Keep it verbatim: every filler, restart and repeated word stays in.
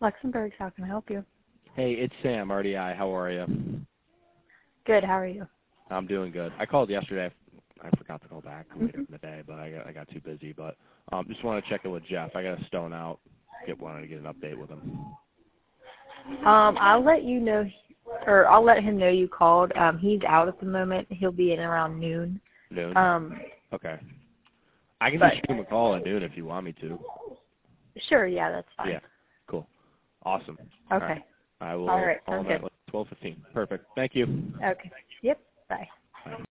Luxembourg, how can I help you? Hey, it's Sam, R D I. How are you? Good, how are you? I'm doing good. I called yesterday. I forgot to call back later Mm-hmm. in the day, but I got I got too busy. But um, just want to check in with Jeff. I got a stone out. Get wanted to get an update with him. Um, I'll let you know, or I'll let him know you called. Um, he's out at the moment. He'll be in around noon. Noon. Um, Okay. I can but just shoot him a call at noon if you want me to. sure, yeah, that's fine. Yeah. Cool. Awesome. Okay. All right. I will All right, call sounds him good. at twelve fifteen. Perfect. Thank you. Okay. Yep. Bye. Bye.